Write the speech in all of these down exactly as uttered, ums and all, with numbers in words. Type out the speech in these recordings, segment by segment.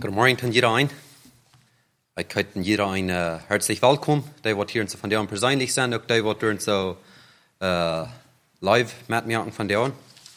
Guten Morgen an jeder ein. Ich heiße jeder ein uh, herzlich willkommen. Die, die hier von der persönlich sind, auch die, die dort so uh, live mit mir von der.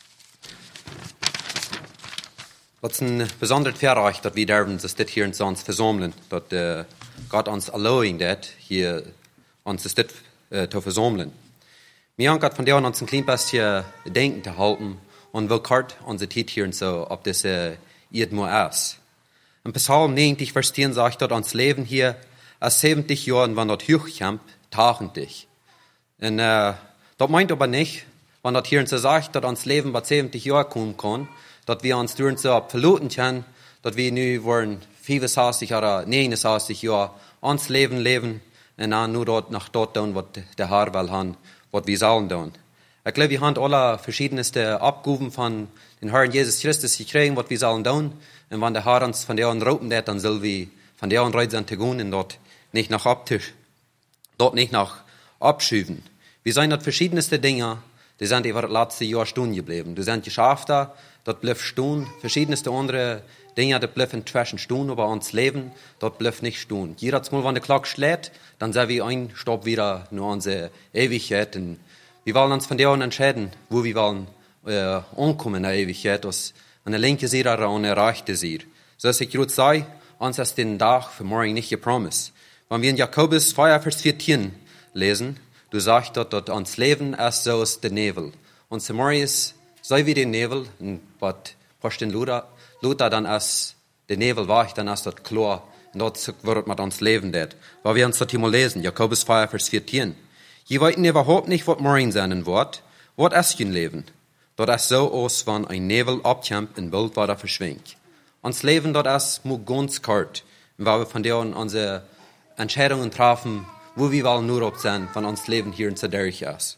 Das ist ein besonderes Verrecht, dass wir dürfen, dass das hier uns versammeln, dass uh, Gott uns erlaubt hat, hier uns das uh, zu versammeln. Wir haben Gott von der uns ein klein bisschen Denken zu halten und will gerade unsere Zeit hier so, ob das uh, irgendwo ist. In Psalm neunzig, Vers zehn sagt, dass uns Leben hier als siebzig Jahren, wenn das hochkommt, tagentlich. Und äh, das meint aber nicht, wenn das hier so sagt, dass uns Leben bei siebzig Jahren kommen kann, dass wir uns durch so verloten können, dass wir nu wollen fünfundsechzig oder neunundsechzig Jahre uns Leben leben und dann nur dort nach dort tun, was der Herr will haben, was wir sollen tun. Ich glaube, wir haben alle verschiedenste Abgaben von den Herrn Jesus Christus gekriegt, was wir sollen tun. Und wenn der Herr uns von der roten hat, dann sollen wir von der Reise sein zu gehen und dort nicht nach Abtisch, dort nicht nach abschieben. Wir sind dort verschiedenste Dinge, die sind über das letzte Jahr stehen geblieben. Die sind geschafft, dort bleibt stehen. Verschiedenste andere Dinge, die bleiben zwischen stehen, aber uns Leben, dort bleibt nicht stehen. Jeder Mal, wenn der Glock schlägt, dann sind wir ein Stopp wieder nur unsere Ewigkeit. Und wir wollen uns von der entscheiden, wo wir wollen äh, ankommen in der Ewigkeit. Das an der linken Seite oder an der rechten Seite. So dass ich gerade sage, uns ist den Tag für morgen nicht gepromised. Wenn wir in Jakobus vier, Vers vierzehn lesen, du sagst dort, dass uns Leben ist so ist der Nebel. Und für morgen ist so wie der Nebel, und was Apostel Luther, Luther dann ist der Nebel war, dann ist das klar. Und dort wird man uns Leben dort. Weil wir uns das hier mal lesen, Jakobus vier, Vers vierzehn. Je weiten überhaupt nicht, was morgen sein wird, was ist ein Leben? Dort ist so aus, wenn ein Nebel abkommt und Bild wieder verschwindet. Uns Leben dort ist muss ganz kort, weil wir von der unsere Entscheidungen treffen, wo wir wollen nur ob sein, wenn uns Leben hier in Zederich ist.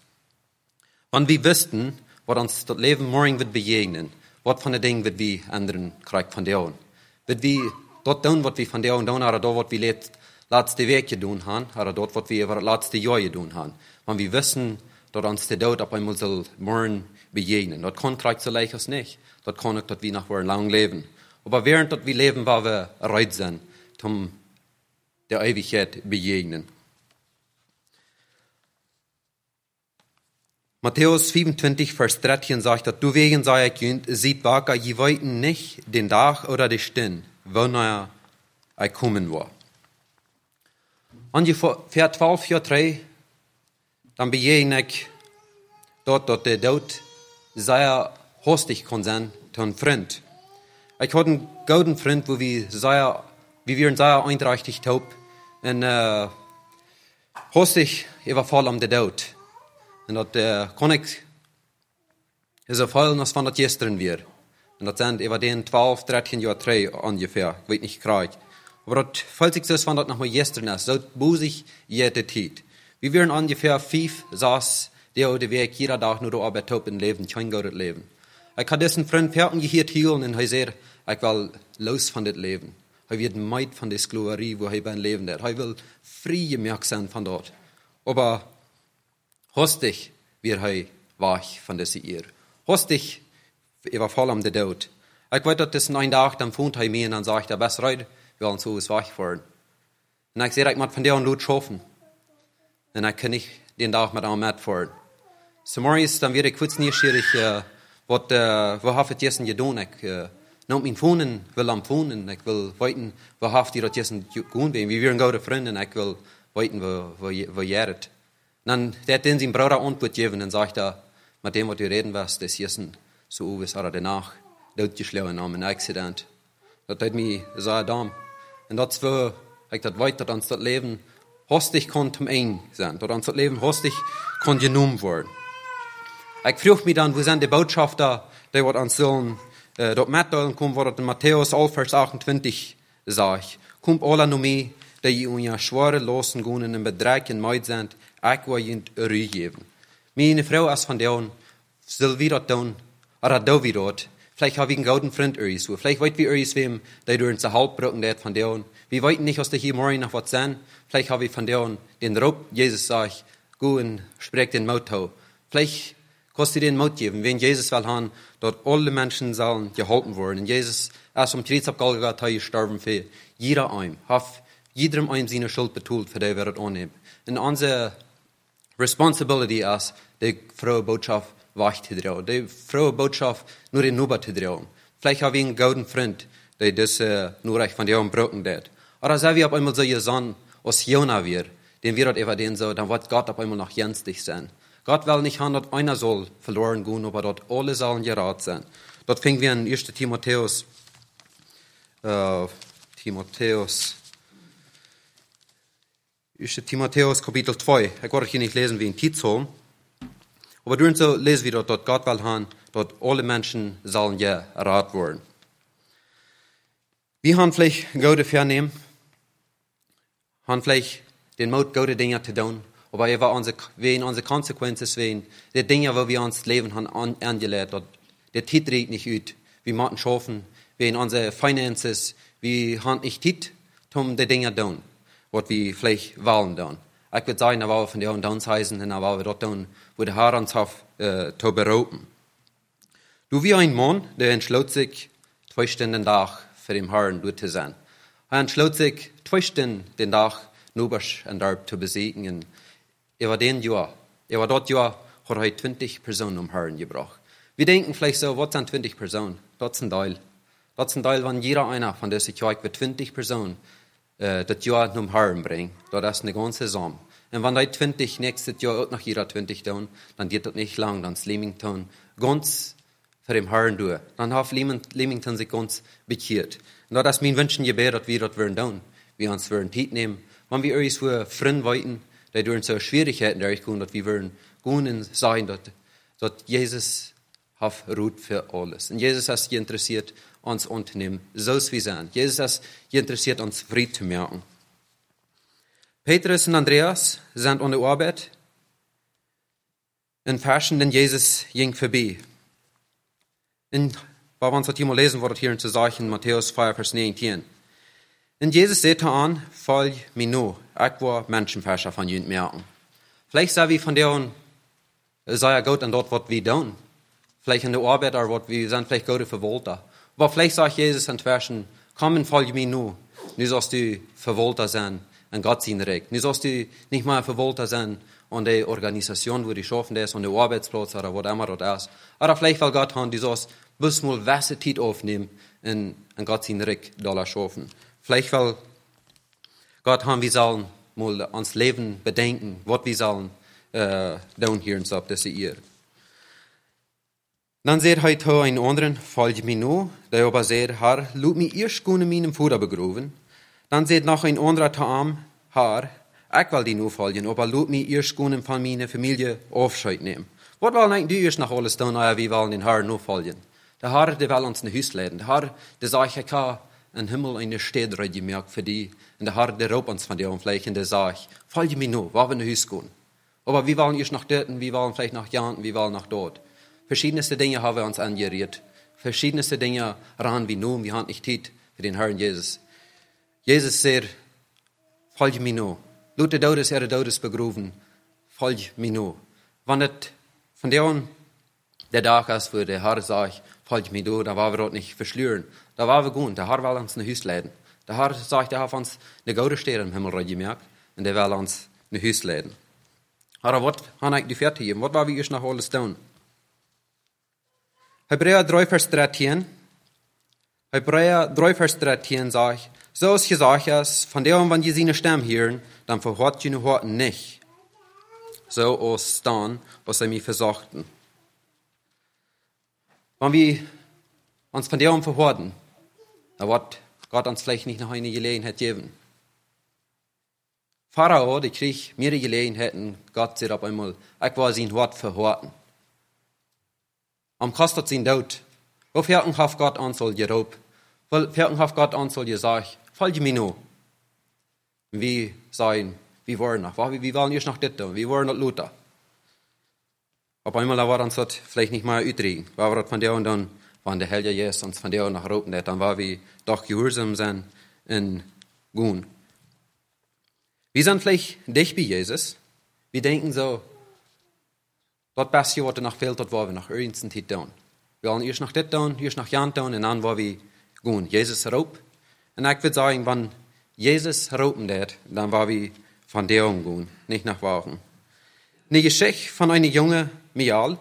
Wenn wir wüssten, was uns das Leben morgen wird begegnen, was von den Dingen wird wir anderen kriegen von der. Wird wir dort tun, was wir von der tun, oder dort, was wir letzte Woche getan haben, oder dort, was wir über das letzte Jahr getan haben. Wenn wir wissen, dass uns der Tod auf einmal soll morgen begegnen. Das kann gleich so leicht als nicht. Das kann auch, dass wir noch lang leben. Aber während dass wir leben, weil wir bereit sind, um der Ewigkeit begegnen. Matthäus fünfundzwanzig, Vers dreizehn sagt, dass du wegen sei Kind, sieht wacker, je weiten nicht den Tag oder die Stunde, wann er kommen war. Ungefähr zwölf Jahre drei, dann begegne ich dort, dort der Tod sehr hastig kann sein, zu einem Freund. Ich hatte einen guten Freund, wo wir sehr, wie wir sehr einträchtig taub, und, äh, hastig überfallen um den Tod. Und das, äh, kann ich, so fallen, als wenn das gestern wäre. Und das sind über den zwölf, dreizehn Jahre drei ungefähr, ich weiß nicht gerade. Aber das fällt sich so, als wenn das noch mal gestern ist, so busig jede Zeit. Wir wären ungefähr fünf, sechs, der oder Weg jeder Tag nur Arbeit taub im Leben, kein gutes Leben. Ich habe diesen Freund fertig gehört hier und er sagt, ich will los von dem Leben. Ich will meid von der Sklaverei, wo ich beim Leben hat. Ich will frei gemerkt sein von dort. Aber hastig wird er wach von dieser Ehe. Hastig überfallen um den Tod. Ich weiß, dass das einen Tag, dann fuhrt er mir und dann sagt er, was reut, wir wollen so was wach fahren. Und ich sage, ich muss von der und Lot schaffen. Und ich kann nicht den Tag mit einem mitfahren. So morgens, dann werde ich kurz neugierig, äh, was, äh, wo habe ich das getan? Ich, äh, noch mein Phone, will am Phone, ich will weiten, wo habe ich das getan? Wir wären gute Freunde, ich will weiten, wo, wo, wo ihr es. Dann hat er seinem Bruder Antwort gegeben und sagt er, mit dem, was du reden wirst, das ist so, was er danach totgeschlagen haben, ein Accident. Das hat mich sehr dumm. Und das war, ich das weiter, dass uns das Leben hastig kann zum Ende sein, dass uns das Leben hastig kann genommen werden. Ich frage mich dann, wo sind die Botschafter, die uns sollen, äh, dort mitteilen kommen, was in Matthäus elf, Vers achtundzwanzig sagt. Kommt alle noch mehr, die ihr unter schwere Lasten gehen und Bedreck und Meid sind, ich will ihnen Ruhe geben. Meine Frau ist von denen, soll wir das tun, oder da wir dort. Vielleicht habe ich einen guten Freund euch so. Vielleicht weit wir euch wem, der durch uns Halbbrücken hat von denen. Wir wollten nicht, dass der hier morgen noch was sein. Vielleicht habe ich von denen den Raub, Jesus sagt, go und sprech den Mut. Vielleicht Kostet den Mut geben, wenn Jesus will haben, dort alle Menschen sollen geholfen werden. Und Jesus ist am Kreuz auf Golgatha gestorben für jeder ein. Hat jedem ein seine Schuld betont, für die wir es annehmen. Und unsere Responsibility ist, die frohe Botschaft weiterzudrehen. Die frohe Botschaft nur den Nuber zu drehen. Vielleicht habe ich einen guten Freund, der das äh, nur recht von dir umbrochen hat. Oder so wie auf einmal so ihr Sohn aus Jona wird, den wir dort evaden so, dann wird Gott auf einmal noch jenstig sein. Gott will nicht haben, dass einer soll verloren gehen, aber dort alle sollen gerat sein. Dort fingen wir in ersten Timotheus, äh, Timotheus, ersten Timotheus Kapitel zwei. Ich werde hier nicht lesen wie in Titel, aber durch so lesen wir dort, dort Gott will haben, dort alle Menschen sollen gerat werden. Wir haben vielleicht gute Vernehmen, haben vielleicht den Mut, gute Dinge zu tun, aber er war unsere, wegen unserer Konsequenzen, wegen der Dinge, wo wir uns Leben haben an, angelegt haben. Der Tit riecht nicht ut. Wir machen schaffen, wegen unserer Finances, wir haben nicht Tit, um die Dinge zu tun, was wir vielleicht wollen tun. Ich würde sagen, da war wir von der und uns heißen, und da war wir dort tun, wo der Herr uns hat, äh, zu berufen. Du wie ein Mann, der entschloss sich, zwei Stunden Tag für den Herrn dort zu sein. Er entschloss sich, zwei Stunden den Tag Nubers und dort zu besiegen. Er war den Jahr, er war dort Jahr, hat er zwanzig Personen um Herrn gebracht. Wir denken vielleicht so, was sind zwanzig Personen? Das ist ein Teil. Das ist ein Teil, wenn jeder einer von dieser Kirche wird zwanzig Personen äh, das Jahr um Herrn bringen. Das ist eine ganze Saison. Und wenn die zwanzig nächstes Jahr auch noch jeder zwanzig tun, dann geht das nicht lang, dann ist Leamington ganz für den Herrn durch. Dann hat Leamington sich ganz bekehrt. Und das ist mein Wünschen Gebet, dass wir das werden tun. Wir uns werden Zeit nehmen. Wenn wir uns für Freunde wollten, die durch so Schwierigkeiten durchkommen, dass wir werden gehen und sagen, dass, dass Jesus hat Ruhe für alles. Und Jesus ist interessiert, uns unternehmen, so wie wir sind. Jesus ist interessiert, uns Frieden zu merken. Petrus und Andreas sind an der Arbeit und Fashion, denn Jesus ging vorbei. Und bei uns hat jemand lesen, was hier in zu sagen, Matthäus vier, Vers neunzehn. Und Jesus sagte an, folg mir nur, ich war Menschenfäscher von jüngst merken. Vielleicht sei wir von der, sei ja gut an dort, was wir tun. Vielleicht in der Arbeit, oder was wir sind vielleicht gute Verwalter. Aber vielleicht sagt Jesus an Versen, komm und folge mir nur. Nu sollst du Verwalter sein, an Gott sein Recht. Nu sollst du nicht mal Verwalter sein an der Organisation, wo du schaffen das, an der Arbeitsplatz oder was immer das ist. Oder vielleicht will Gott haben, du sollst bis mal welche Zeit aufnehmen und an Gott sein Recht da schaffen. Vielleicht will Gott haben, wir sollen mal ans Leben bedenken, was wir sollen äh, tun hier und so auf dieser Erde. Dann sagt heute ein anderen, folge mir nur, der aber sagt, Herr, lud mich erst gut in meinem Futter begraben. Dann sagt noch ein anderer zu ihm, Herr, ich will dir nur folgen, aber lud mich erst gut von meiner Familie Aufscheid nehmen. Was wollen du erst noch alles tun, aber wir wollen den Herrn nur folgen? Der Herr, der will uns ein Haus leiten. Der Herr, der sagt, ich kann im Himmel eine Städte gemerkt für die. Und der Herr, der raubt uns von dir und vielleicht, und der sagt, folge mir nur, wo wir in ein Haus gehen. Aber wir wollen erst nach dort, wir wollen vielleicht nach Jahren, wir wollen nach dort. Verschiedenste Dinge haben wir uns angeriert. Verschiedenste Dinge ran wie nun, wir haben nicht Zeit für den Herrn Jesus. Jesus sagt, folge mir nur. Lut der Todes, er Todes begraben, folge mir nur. Wenn das von der an der Tag ist, wo der Herr sagt, folge mir nur, da war wir dort nicht verschlüren. Da war wir gut, der Herr will uns ein Haus leiten. Der Herr sagt, er hat uns eine gute Stätte im Himmel gemerkt und der will uns ein Haus leiten. Aber was haben ich die fertig gegeben? Was war wir erst noch alles tun? Hebräer drei, Vers dreizehn. Hebräer drei, Vers dreizehn sagt, so ist gesagt ist, von der an, wenn ihr seine Stimme hören, dann verhört ihr nur nicht. So aus dann, was sie mir versagten. Wenn wir uns von der an verhören, dann wird Gott uns vielleicht nicht noch eine Gelegenheit geben. Pharao, der kriegt mehrere Gelegenheiten, Gott sagt auf einmal, ich war sein Wort verhören. Am kostet sein Tod. Wofür hat Gott an soll geraubt? Wofür hat Gott an soll gesagt, folge mir nur. Wir sagen, wir wollen noch, wir wollen erst nach dort, wir wollen nach Luther. Auf einmal war uns das vielleicht nicht mal übrigen. War das von der und dann, wenn der Heilige Jesus uns von der und nach rauben, dann war wir doch gehorsam sein in Gun. Wir sind vielleicht dicht bei Jesus. Wir denken so, Dat beste wat er nog veel tot waar we nog ergens een tijd doen. We willen eerst nog dit doen, eerst nog Jan doen en dan waar we gaan. Jezus roep. En ik wil zeggen, wanneer Jezus roepen deed, dan waar we van der gaan, niet naar wagen. Een geschichte van een jonge Mial.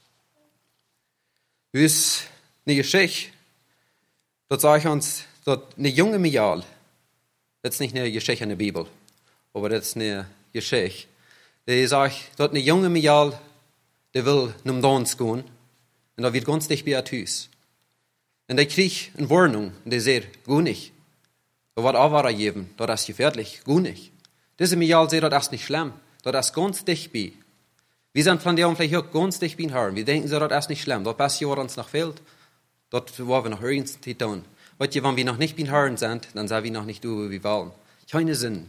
Dus een geschichte, dat zegt ons, dat een jonge Mial, dat is niet een geschichte in de Bijbel, maar dat is een geschichte. Die zegt, dat een jonge Mial, die wil naar dans gaan, en dat wird ganz dicht bij het huis. En die kreeg een warning, en die zei, ga niet. Dat wordt afwaar geven, dat is gefährlich, ga niet. Deze Mial zei, dat is niet schlimm, dat is ganz dicht bij. Wir sind von dem vielleicht auch ganz dicht bei Herrn. Wir denken so, das ist nicht schlimm. Das Beste, was uns noch fehlt, das wollen wir noch irgendwie tun. Weil wenn wir noch nicht bei Herrn sind, dann sind wir noch nicht über, wie wir wollen. Keine Sinn.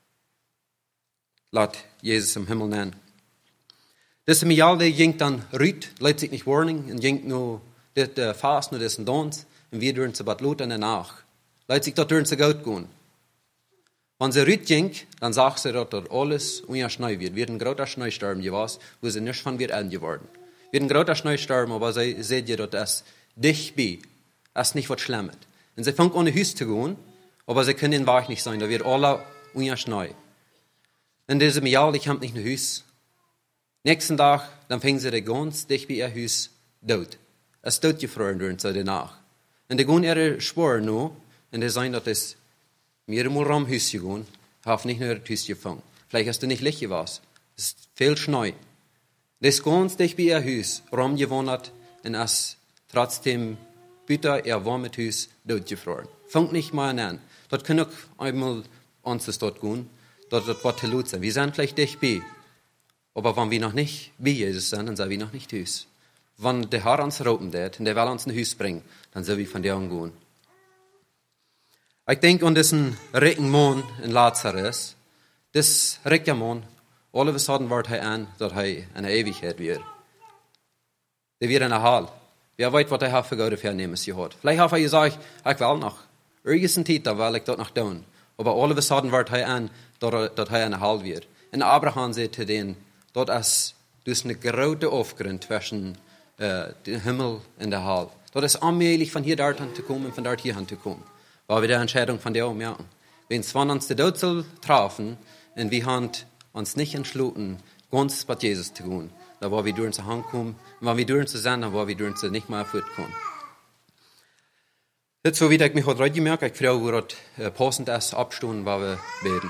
Lass Jesus im Himmel nennen. Das Mial, der ging dann rüt, leidt sich nicht warning, und ging nur das uh, Fast, nur das Dons, und wir dürfen zu Bad Lot und danach. Leidt sich dort dürfen zu Gott gehen. Wenn sie rüt ging, dann sagt sie, dass dort alles ungeschneit wird. Wir werden großer Schneesturm gewesen, wo sie nicht von wir älter geworden. Wir werden großer Schneesturm, aber sie seht ihr, dass das dicht bei, das ist nicht was Schlimmes. Und sie fangen ohne Haus zu gehen, aber sie können den Weg nicht sein, da wird alle ungeschneit. Und diese Mial, ich habe nicht ein Haus. Nächsten Tag, dann fingen sie ganz dicht bei ihr Haus tot. Es ist tot gefroren durch sie danach. Und die gehen ihre Spuren noch, und die sagen, dass das mir muss am Haus gehen, habe nicht nur das Haus gefangen. Vielleicht hast du nicht Licht gewasst. Es ist viel Schnee. Das ist ganz dicht bei ihr Haus rumgewandert und es trotzdem bitte ihr warmes Haus dort gefroren. Fangt nicht mal an. Dort können auch einmal uns dort gehen, dort wird zu laut sein. Wir sind vielleicht dicht bei. Aber wenn wir noch nicht bei Jesus sind, dann sind wir noch nicht Haus. Wenn der Herr uns roten wird und der will uns ein Haus bringen, dann sollen wir von der gehen. Ich denke an diesen reichen Mann in Lazarus. Das reiche Mann, all of a sudden wird er an, dass er eine Ewigkeit wird. Der wird eine Hall. Wer weiß, was er für Gott vernehmen hat. Vielleicht hat er gesagt, ich will noch. Irgendeine Zeit, da will ich dort noch tun. Aber all of a sudden wird er an, dass er eine Hall wird. Und Abraham sagt zu denen, dort ist dus eine große Aufgrund zwischen äh, dem Himmel und der Hall. Dort ist allmählich von hier dorthin zu kommen und von dort hierhin zu kommen. Weil wir die Entscheidung von der ummerken. Wenn es uns die Tod trafen und wir haben uns nicht entschlossen, ganz bei Jesus zu gehen, da war wir durch zu Hand kommen, und wenn wir durch zu sein, dann war wir durch zu nicht mehr fortkommen. Das ist so, wie ich mich heute gemerkt habe, ich frage, wo das passend ist, abstunden, weil wir beten.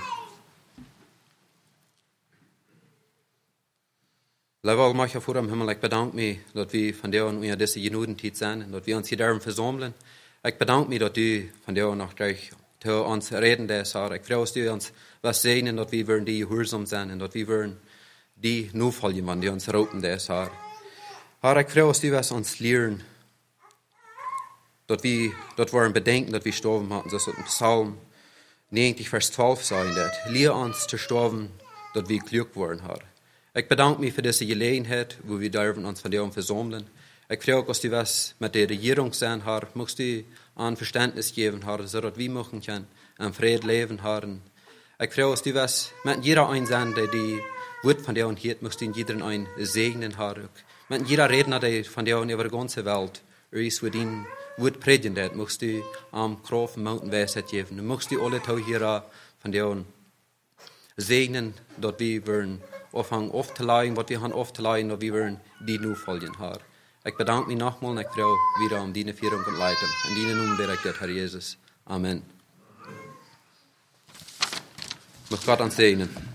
Lieber Macher vor dem Himmel, ich bedanke mich, dass wir von der und diese Genudenzeit sind, und dass wir uns hier darum versammeln. Ich bedanke mich, dass du von dir noch gleich zu uns reden lässt, Herr. Ich freue mich, dass du uns was segnen, dass wir die gehorsam sind und dass wir die nachfolgen, wenn die uns roten lässt, Herr. Herr, ich freue mich, dass du was uns lehren, dass wir, dass wir bedenken, dass wir sterben hatten, das ist im Psalm neunzig, Vers zwölf sagen, dass lehr uns zu sterben, dass wir glücklich werden, Herr. Ich bedanke mich für diese Gelegenheit, wo wir dürfen uns von dir versammeln. Ich frage, dass du was mit der Regierung sein, Herr, musst du ein Verständnis geben, Herr, so dass wir machen können, ein Frieden leben, Herr. Ich frage, dass du was mit jeder ein sein, der die Wort von dir und hier, musst du in jedem ein segnen, Herr. Mit jeder Redner, der von dir und über die ganze Welt ist, wo dein Wort predigen wird, musst du am Kraft und Mountain Weisheit geben. Du musst du alle Tag hier von dir segnen, dass wir wollen aufhängen, oft zu leiden, was wir haben oft zu leiden, dass wir wollen die nur folgen, Herr. Ich bedanke mich nochmal und ich freue wieder um deine Führung und Leitung. In deinem Namen bete ich, Herr Jesus. Amen. Möchte Gott uns segnen.